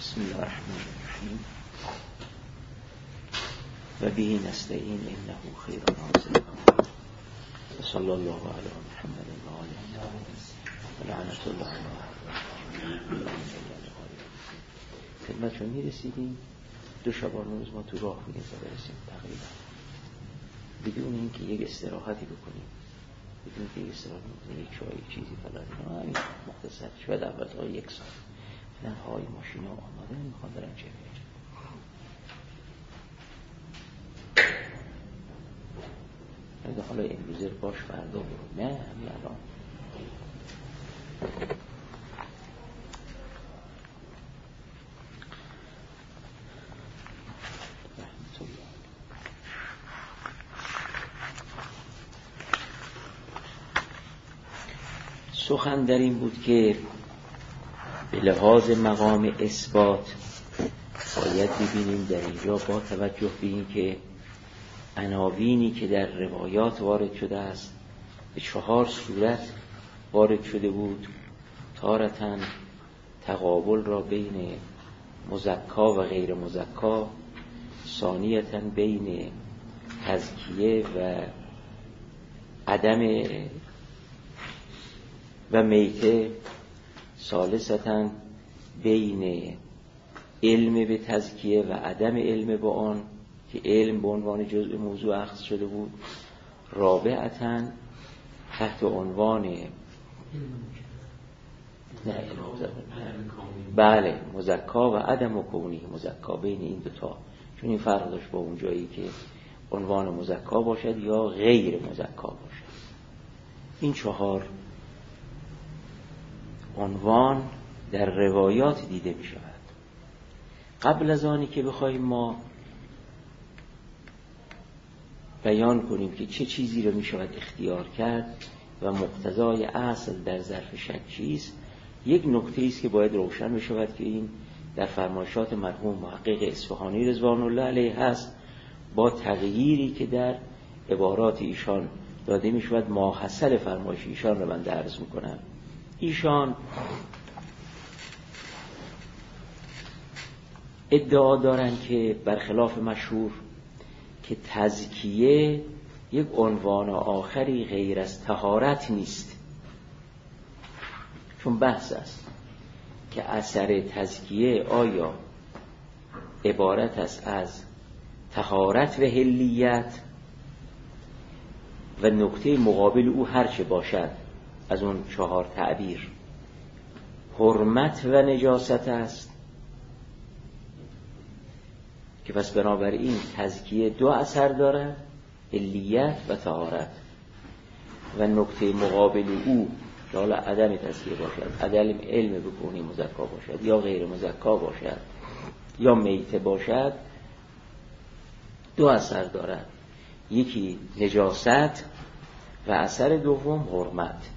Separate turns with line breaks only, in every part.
بسم الله الرحمن الرحیم و به نستعین انه خیر ناصر و صلی الله علی محمد و آله و لعنت الله علیه. خدمتتون میرسیدیم. دو شبانه روز ما تو راه بودیم تا برسیم تقریبا، بدون اینکه یک استراحتی بکنیم، بدون اینکه یک استراحتی بکنیم، یک چای چیزی فلان، همین مختصر شاید اول تا یک ساعت فلان های ماشین ها آماده میخوان برن چه اگه حالا امروزه باش فردا برو، نه همین الان سخن در این بود که به لحاظ مقام اثبات باید ببینیم در اینجا با توجه به این که عناوینی که در روایات وارد شده است به 4 صورت وارد شده بود. تارتاً تقابل را بین مزکا و غیر مزکا، ثانیتاً بین تزکیه و عدم و میته، ثالثتاً بین علم به تزکیه و عدم علم با آن که علم به عنوان جزء موضوع اخذ شده بود، رابعتاً تحت عنوان بله مزکا و عدم و کونی، مزکا بین این دوتا، چون این فرق داشت با اون جایی که عنوان مزکا باشد یا غیر مزکا باشد. این 4 عنوان در روایات دیده می شود. قبل از آنی که بخوایم ما بیان کنیم که چه چیزی رو می شود اختیار کرد و مقتضای اصل در ظرف شک چیست، یک نکته است که باید روشن می شود که این در فرمایشات مرحوم محقق اصفهانی رضوان الله علیه هست، با تغییری که در عبارات ایشان داده می شود. ماحصل فرمایش ایشان رو من درس می کنم. ایشان ادعا دارند که برخلاف مشهور که تزکیه یک عنوان آخری غیر از طهارت نیست، چون بحث است که اثر تزکیه آیا عبارت است از طهارت و حلیت و نکته مقابل او هرچه باشد از اون 4 تعبیر، حرمت و نجاست است، که پس بنابراین تزکیه 2 اثر دارد، حلیت و طهارت، و نکته مقابل او که حالا عدم تزکیه باشد، عدم علم بکنی مزکا باشد یا غیر مزکا باشد یا میته باشد، 2 اثر دارد، یکی نجاست و اثر دوم حرمت.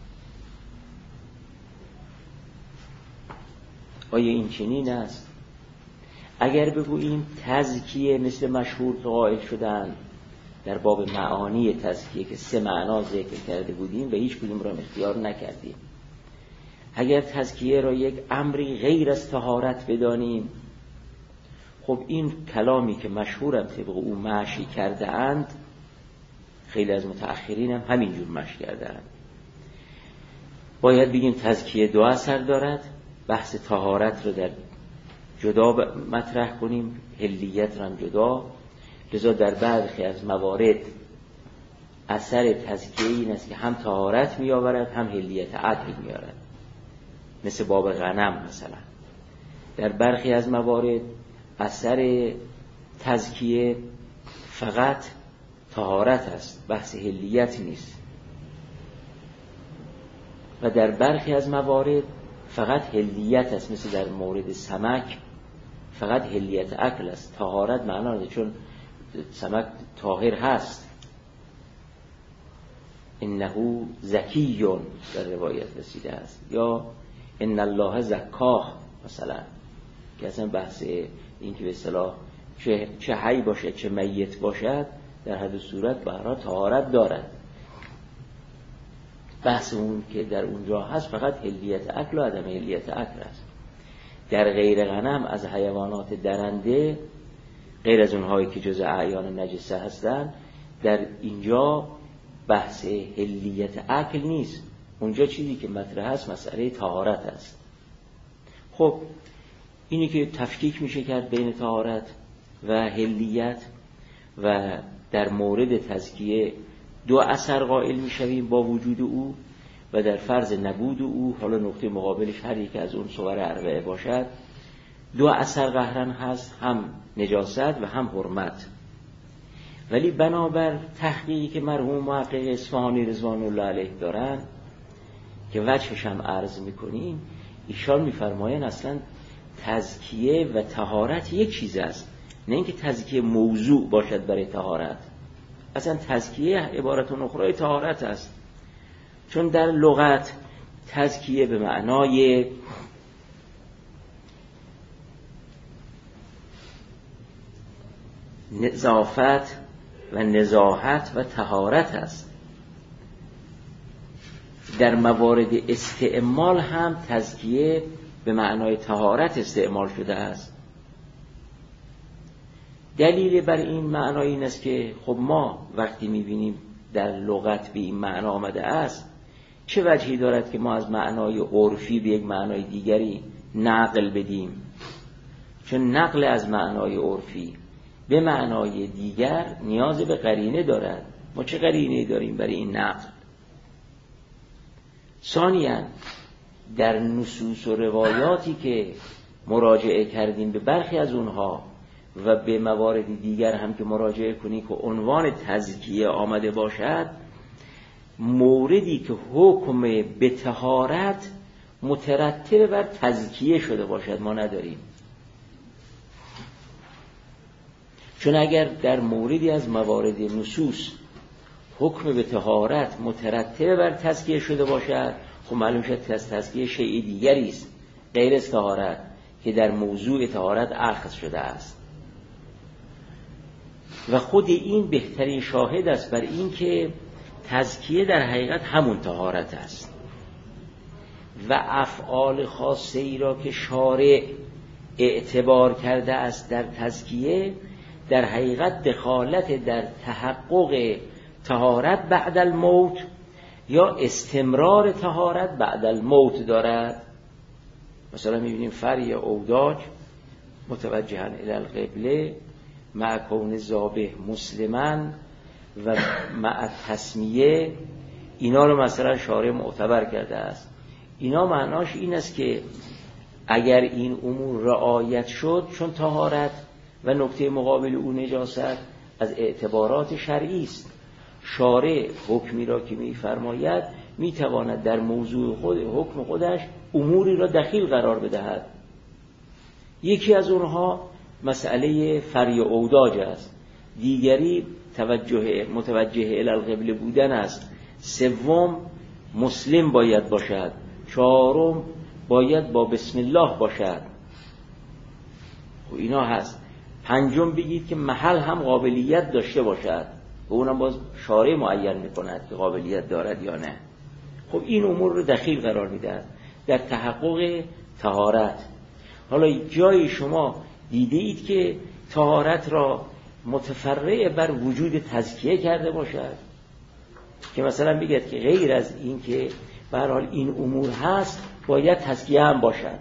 آیا این چنین است؟ اگر بگوییم تزکیه مثل مشهور قائل شدن در باب معانی تزکیه که 3 معنا ذکر کرده بودیم و هیچ کدوم را اختیار نکردیم، اگر تزکیه را یک امری غیر از طهارت بدانیم، خب این کلامی که مشهورم طبق او مشی کرده اند، خیلی از متأخرین هم همینجور مشی کرده اند، باید بگیم تزکیه 2 اثر دارد، بحث طهارت رو در جدا مطرح کنیم، حلیت رو هم جدا. لذا در برخی از موارد اثر تزکیه این است که هم طهارت می آورد هم حلیت عقل می آورد، مثل باب غنم مثلا. در برخی از موارد اثر تزکیه فقط طهارت است، بحث حلیت نیست، و در برخی از موارد فقط حلیت است، مثل در مورد سمک فقط حلیت اکل است، طهارت معنا نداره، چون سمک طاهر هست. انه زکی در روایت رسیده است، یا ان الله زکاه مثلا، که اصلا بحث این که به اصطلاح چه حی باشد چه میت باشد در هر صورت به هر حال طهارت دارد. بحث اون که در اونجا هست فقط حلیت اکل و عدم حلیت اکل است. در غیر غنم از حیوانات درنده، غیر از اونهایی که جز اعیان نجسه هستن، در اینجا بحث حلیت اکل نیست. اونجا چیزی که مطرح هست مسئله طهارت است. خب اینی که تفکیک میشه کرد بین طهارت و حلیت و در مورد تزکیه دو اثر قائل میشویم با وجود او و در فرض نبود او، حالا نقطه مقابلش هر یک از اون صور اربعه باشد، دو اثر قهرن هست، هم نجاست و هم حرمت. ولی بنابر تحقیقی که مرحوم محقق اصفهانی رضوان الله علیه دارن که وجهش هم عرض میکنیم، ایشان میفرماین اصلا تزکیه و طهارت یک چیز است، نه اینکه تزکیه موضوع باشد برای طهارت. اصلا تزکیه عبارت اخرى طهارت است، چون در لغت تزکیه به معنای نظافت و نزاهت و طهارت است. در موارد استعمال هم تزکیه به معنای طهارت استعمال شده است. دلیل بر این معنای این است که خب ما وقتی می‌بینیم در لغت به این معنا آمده است، چه وجهی دارد که ما از معنای عرفی به یک معنای دیگری نقل بدیم؟ چون نقل از معنای عرفی به معنای دیگر نیاز به قرینه دارد. ما چه قرینه‌ای داریم برای این نقل؟ ثانیاً در نصوص و روایاتی که مراجعه کردیم به برخی از اونها و به موارد دیگر هم که مراجعه کنی که عنوان تزکیه آمده باشد، موردی که حکم به طهارت مترتب بر تزکیه شده باشد ما نداریم. چون اگر در موردی از موارد نصوص حکم به طهارت مترتب بر تزکیه شده باشد، خب معلوم شد که از تزکیه شیء دیگری است غیر از طهارت که در موضوع طهارت اخذ شده است. و خود این بهترین شاهد است بر این که تزکیه در حقیقت همون طهارت است و افعال خاصه ای را که شارع اعتبار کرده است در تزکیه در حقیقت دخالت در تحقق طهارت بعد الموت یا استمرار طهارت بعد الموت دارد. مثلا می‌بینیم فری اوداج متوجها الی القبله مع کون ذابح مسلما و مع تسمیه، اینا رو مثلا شارع معتبر کرده است. اینا معناش این است که اگر این امور رعایت شد، چون طهارت و نکته مقابل او نجاست از اعتبارات شرعی است، شارع حکمی را که می‌فرماید می‌تواند در موضوع خود حکم خودش اموری را دخیل قرار بدهد. یکی از اونها مسئله فری اوداج است، دیگری متوجه الی القبله بودن است، سوم مسلم باید باشد، چهارم باید با بسم الله باشد. و اینا هست. پنجم بگید که محل هم قابلیت داشته باشد و اونم باز شارع معین میکند که قابلیت دارد یا نه. خب این امور رو دخیل قرار میدهد در تحقق طهارت. حالا جایی شما دیده اید که طهارت را متفرع بر وجود تزکیه کرده باشد که مثلا بگید که غیر از این که به هر حال این امور هست باید تزکیه هم باشد؟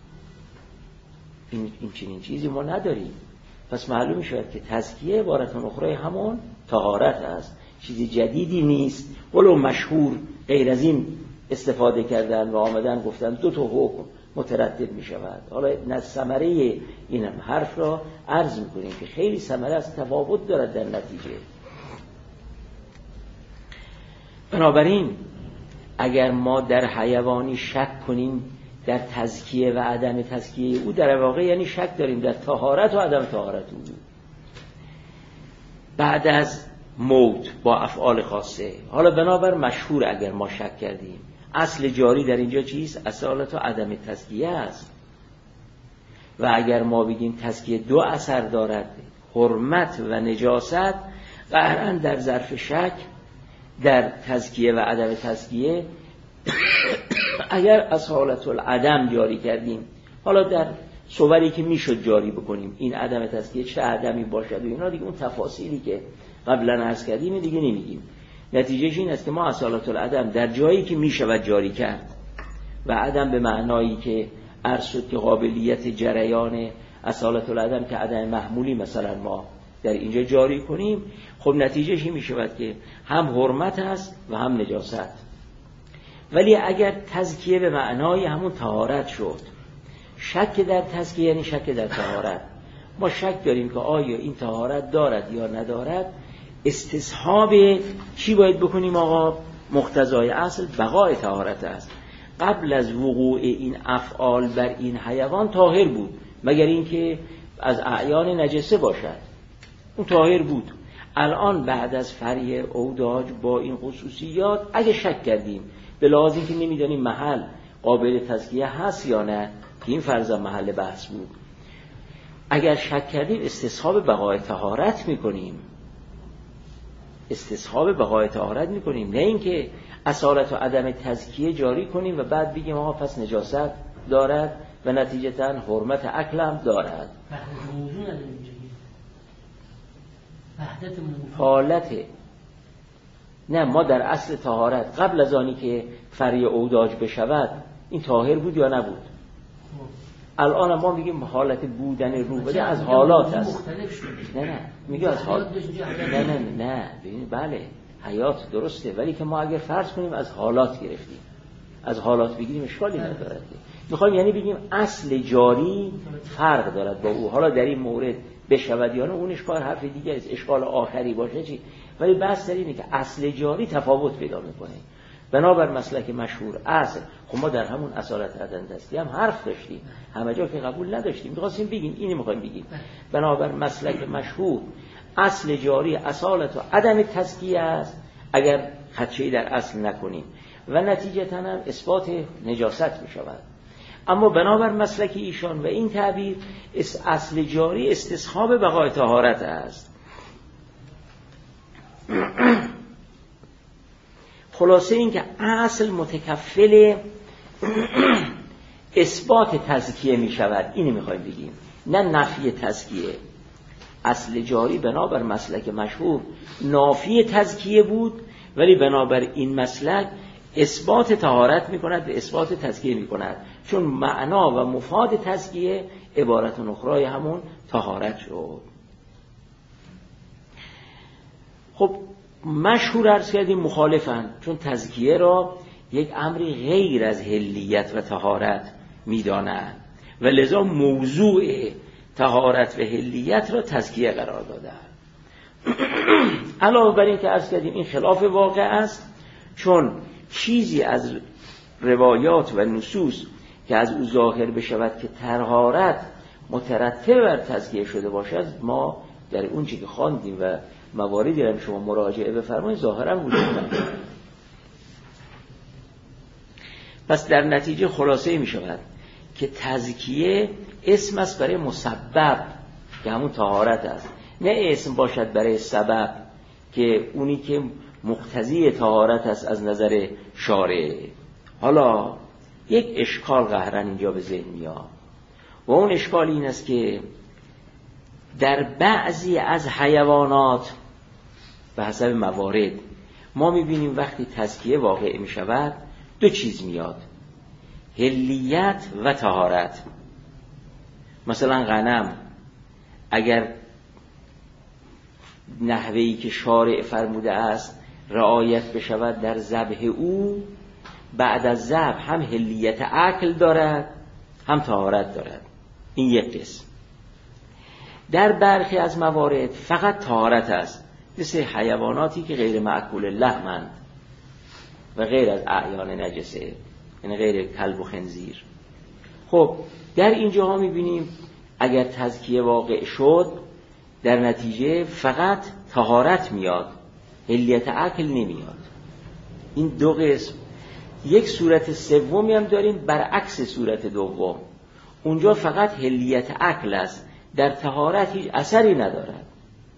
این چنین چیزی ما نداریم. پس معلوم شد که تزکیه عبارت اخرى همون طهارت است، چیزی جدیدی نیست. ولو مشهور غیر از این استفاده کردن و آمدن گفتن دو تا حکم متردد می شود. حالا ثمره این حرف را عرض می کنیم که خیلی ثمره از تفاوت دارد در نتیجه. بنابراین اگر ما در حیوانی شک کنیم در تزکیه و عدم تزکیه او، در واقع یعنی شک داریم در طهارت و عدم طهارت او بعد از موت با افعال خاصه. حالا بنابر مشهور اگر ما شک کردیم، اصل جاری در اینجا چیست؟ اصالت و عدم تزکیه است. و اگر ما بگیم تزکیه دو اثر دارد، حرمت و نجاست، قطعاً در ظرف شک در تزکیه و عدم تزکیه اگر اصالت العدم جاری کردیم، حالا در صوری که میشد جاری بکنیم، این عدم تزکیه چه عدمی باشد و اینا دیگه اون تفاصیلی که قبلا عرض کردیم دیگه نمیگیم. نتیجهش این است که ما اصالت العدم در جایی که میشود جاری کرد و عدم به معنایی که عرض شد که قابلیت جریان اصالت العدم که عدم محمولی مثلا ما در اینجا جاری کنیم، خب نتیجهش این میشود که هم حرمت است و هم نجاست. ولی اگر تزکیه به معنای همون طهارت شد، شک در تزکیه یعنی شک در طهارت، ما شک داریم که آیا این طهارت دارد یا ندارد، استصحاب چی باید بکنیم آقا؟ مقتضای اصل بقای طهارت است. قبل از وقوع این افعال بر این حیوان طاهر بود، مگر اینکه از اعیان نجسه باشد، اون طاهر بود. الان بعد از فرع اوداج با این خصوصیات اگه شک کردیم به لحاظ اینکه نمیدانیم محل قابل تزکیه هست یا نه، که این فرضاً محل بحث بود، اگر شک کردیم استصحاب بقای طهارت میکنیم، استصحاب بقای طهارت میکنیم، نه اینکه اصالت و عدم تزکیه جاری کنیم و بعد بگیم آقا پس نجاست دارد و نتیجتاً حرمت اکلم دارد. حالت نه، ما در اصل طهارت قبل از آنی که فرع اوداج بشود این طاهر بود یا نبود؟ الان ما میگیم حالت بودن روبده از حالات است. نه میگه از حالات. نه ببینید بله حیات درسته، ولی که ما اگر فرض کنیم از حالات گرفتیم، از حالات بگیریم اشکالی ندارد. میخوایم یعنی بگیم اصل جاری فرق دارد با او، حالا در این مورد بشود یا نه اون اشکال حرف دیگه است، اشکال آخری باشه چی، ولی بحث در اینه که اصل جاری تفاوت پیدا میکنه. بنابر مسلک مشهور اصل، خب ما در همون اصالت عدم تزکیه هم حرف داشتیم، همه جا که قبول نداشتیم، می‌خواستیم بگیم اینو می‌خوایم بگیم. بنابر مسلک مشهور اصل جاری اصالت و عدم تزکیه است اگر خدشه‌ای در اصل نکنیم و نتیجتاً هم اثبات نجاست می‌شود. اما بنابر مسلک ایشان و این تعبیر اصل جاری استصحاب بقای طهارت است. خلاصه این که اصل متکفل اثبات تزکیه می شود، اینو میخوایم بگیم، نه نفی تزکیه. اصل جاری بنابر مسلک مشهور نافی تزکیه بود، ولی بنابر این مسلک اثبات طهارت می کند و اثبات تزکیه می کند، چون معنا و مفاد تزکیه عبارت اخرای همون طهارت شد. خب مشهور عرض کردیم مخالفن، چون تزکیه را یک امری غیر از حلیت و طهارت می‌دانند و لذا موضوع طهارت و حلیت را تزکیه قرار دادند. علاوه بر این که عرض کردیم این خلاف واقع است، چون چیزی از روایات و نصوص که از او ظاهر بشود که طهارت مترتب بر تزکیه شده باشد، ما در اون چیزی که خواندیم و مواردی را شما مراجعه بفرمایید ظاهرا وجود ندارد. پس در نتیجه خلاصه می شود که تزکیه اسم است برای مسبب که همون طهارت است، نه اسم باشد برای سبب که اونی که مقتضی طهارت است از نظر شارع. حالا یک اشکال قهرن اینجا به ذهن میاد و اون اشکال این است که در بعضی از حیوانات به حسب موارد ما میبینیم وقتی تزکیه واقع میشود دو چیز میاد، حلیت و طهارت. مثلا غنم اگر نحوهی که شارع فرموده است رعایت بشود در ذبح او، بعد از ذبح هم حلیت اکل دارد هم طهارت دارد. این یک قسم. در برخی از موارد فقط طهارت است، مثل حیواناتی که غیر مأکول لحمند و غیر از اعیان نجسه، یعنی غیر کلب و خنزیر. خب در اینجا ها میبینیم اگر تزکیه واقع شد در نتیجه فقط طهارت میاد، حلیت اکل نمیاد. این دو قسم. یک صورت سومی هم داریم برعکس صورت دوم، اونجا فقط حلیت اکل است، در طهارت هیچ اثری ندارد.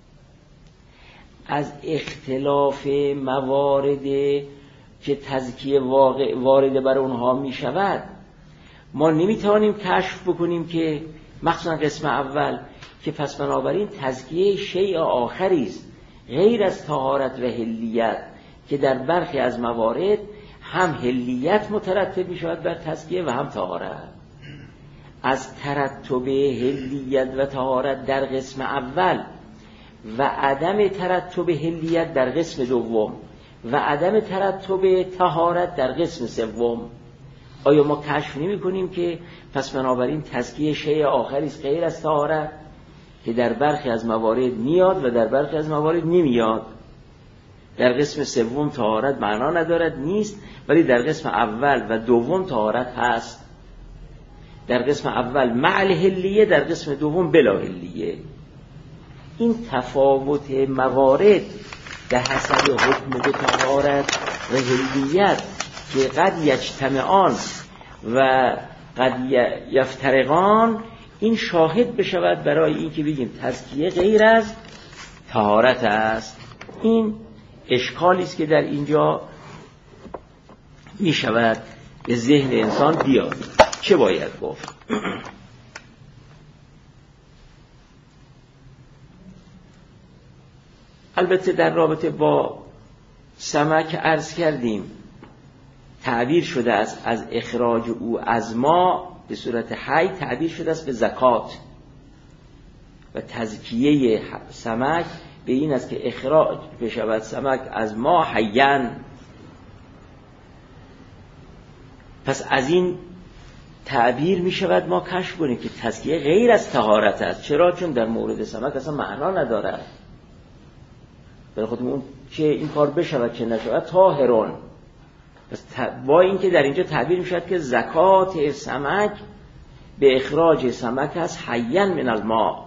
از اختلاف موارد که تزکیه وارد بر اونها می شود ما نمیتوانیم کشف بکنیم که مخصوصا قسم اول که پس بنابراین تزکیه شیء آخری است غیر از طهارت و حلیت که در برخی از موارد هم حلیت مترتب می شود بر تزکیه و هم طهارت. از ترتب حلیت و طهارت در قسم اول و عدم ترتب حلیت در قسم دوم و عدم ترتب طهارت در قسم سوم آیا ما کشف نمی کنیم که پس بنابراین تزکیه شیء آخری است غیر از طهارت که در برخی از موارد میاد و در برخی از موارد نمیاد؟ در قسم سوم طهارت معنا ندارد نیست، ولی در قسم اول و دوم طهارت هست. در قسم اول مع الحلیه، در قسم دوم بلا حلیه. این تفاوت موارد به حسب حکم طهارت و حلیت که قد یجتمعان و قد یفترقان، این شاهد بشود برای این که بگیم تزکیه غیر از طهارت است. این اشکالی است که در اینجا می شود به ذهن انسان بیاد. چه باید گفت؟ البته در رابطه با سمک عرض کردیم تعبیر شده است از اخراج او از ما به صورت حی، تعبیر شده است به زکات و تزکیه سمک به این است که اخراج بشود سمک از ما حیاً. پس از این تعبیر می شود ما کشف کنیم که تزکیه غیر از طهارت است. چرا؟ چون در مورد سمک اصلا معنا ندارد. برای خودمون چه این کار بشود چه نشود طاهرون. پس با این که در اینجا تعبیر می شود که زکات سمک به اخراج سمک است حیاً من الماء.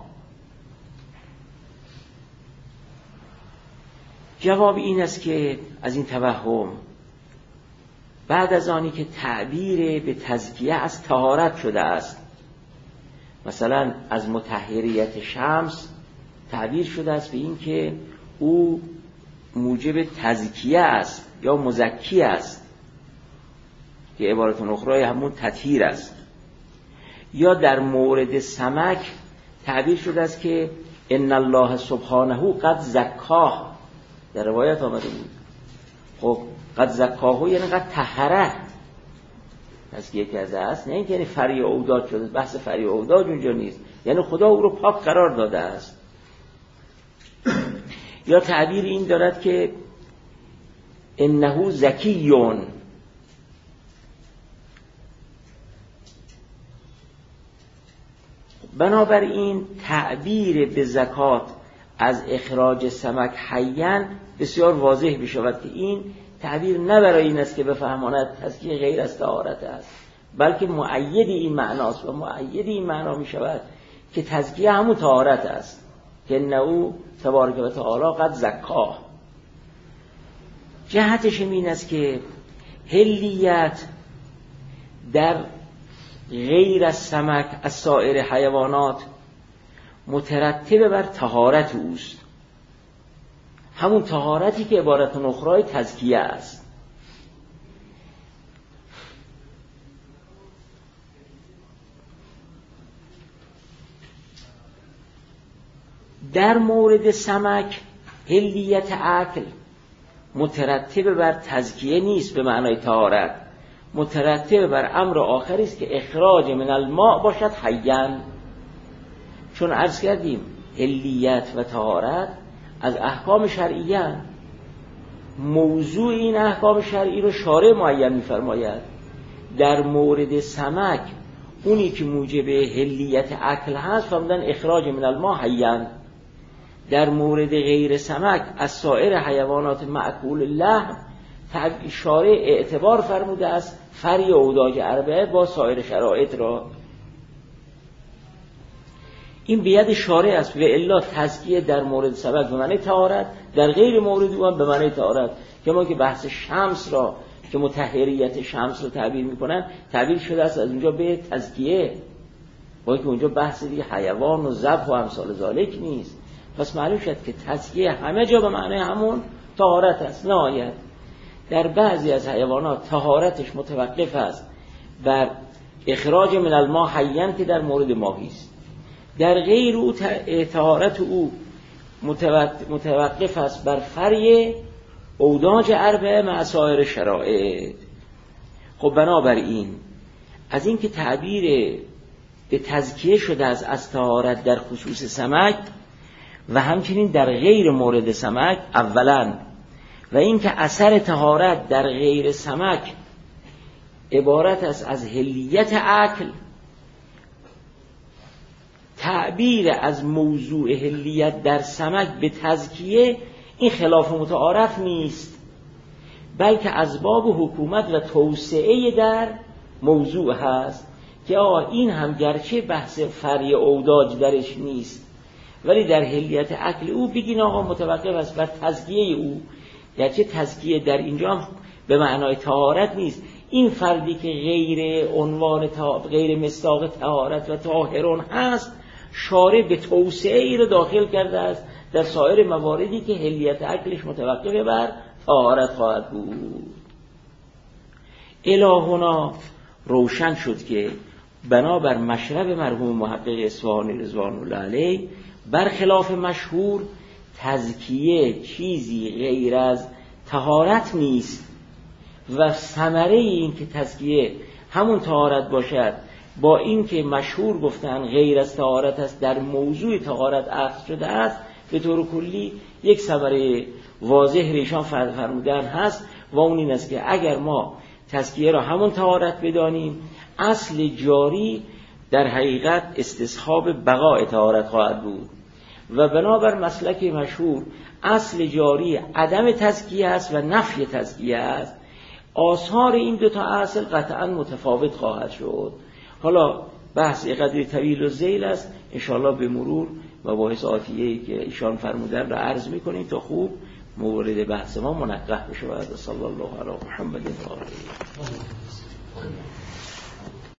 جواب این است که از این توهم بعد از آنی که تعبیر به تزکیه از طهارت شده است، مثلا از مطهریت شمس تعبیر شده است به این که او موجب تزکیه است یا مزکی است که عبارت اخرى همون تطهیر است، یا در مورد سمک تعبیر شده است که ان الله سبحانه قد زکاه، در روایت آمده بود. خب قد زکاهو یعنی قد طهره، پس یکی از است، نه اینکه یعنی فری اوداد شده، بحث فری اوداد اونجا نیست، یعنی خدا او رو پاک قرار داده است. یا تعبیر این دارد که انه زکیون، بنابراین تعبیر به زکات از اخراج سمک حیاً بسیار واضح بشود که این تعبیر نه برای این است که بفهماند تزکیه غیر از طهارت است، بلکه مؤید این معناست و مؤید این معنا می شود که تزکیه همون طهارت است که انه تبارک و تعالی قد زکاه. جهتش این است که حلیت در غیر از سمک از سایر حیوانات مترتب بر طهارت اوست، همون طهارتی که عبارت اخرى تزکیه است. در مورد سمک حلیت عقل مترتب بر تزکیه نیست به معنای طهارت، مترتب بر امر آخری است که اخراج من الماء باشد حیاً. چون عرض کردیم حلیت و طهارت از احکام شرعیه، موضوع این احکام شرعی رو شارع معین می‌فرماید. در مورد سمک اونی که موجب حلیت عقل هست فرمودن اخراج من الماء حیاً. در مورد غیر سمک از سایر حیوانات مأکول اللحم شارع اعتبار فرموده است فری اوداج اربعه با سایر شرایط را. این بید شارع است و الا تزکیه در مورد سمک به معنی طهارت، در غیر مورد او هم به معنی طهارت. که ما که بحث شمس را که مطهریت شمس رو تعبیر میکنن تعبیر شده است از اونجا به تزکیه، با اینکه اونجا بحث دیگه حیوان و ذبح و امثال ذالک نیست. پس معلوم شد که تزکیه همه جا به معنی همون طهارت است. نهایت در بعضی از حیوانات طهارتش متوقف است بر اخراج من الماء حیاً که در مورد ماهی است. در غیر او طهارت او متوقف است بر فری اوداج اربعه مع سایر شرائط. خب بنابراین از این که تعبیر به تزکیه شده از طهارت در خصوص سمک و همچنین در غیر مورد سمک اولا، و این که اثر طهارت در غیر سمک عبارت است از حلیت عقل، تعبیر از موضوع حلیت در سمک به تزکیه این خلاف متعارف نیست، بلکه از باب حکومت و توسعه در موضوع هست که این هم گرچه بحث فری اوداج درش نیست، ولی در حلیت عقل او بگین آقا متوقف است بر تزکیه او، گرچه تزکیه در اینجا هم به معنای طهارت نیست. این فردی که غیر عنوان غیر مصداق طهارت و طاهرون هست، شارع به توسعه ای رو داخل کرده است در سایر مواردی که حلیت عقلش متوقف بر طهارت خواهد بود. الهنا روشن شد که بنابر مشرب مرحوم محقق اصفهانی رضوان الله علیه برخلاف مشهور تزکیه چیزی غیر از طهارت نیست و ثمره این که تزکیه همون طهارت باشد با این که مشهور گفتن غیر از طهارت است در موضوع طهارت اخذ شده است، به طور کلی یک ثمره واضح ایشان فرمودن هست و اون این است که اگر ما تزکیه را همون طهارت بدانیم، اصل جاری در حقیقت استصحاب بقاء طهارت خواهد بود و بنابر مسلک مشهور اصل جاری عدم تزکیه است و نفی تزکیه است. آثار این دو تا اصل قطعا متفاوت خواهد شد. حالا بحث قدری طویل و ذیل است، انشاءالله به مرور مباحث آتیه‌ای که ایشان فرمودن را عرض می‌کنیم تا خوب مورد بحث ما منقح بشه. و صلی الله علی محمد و آله.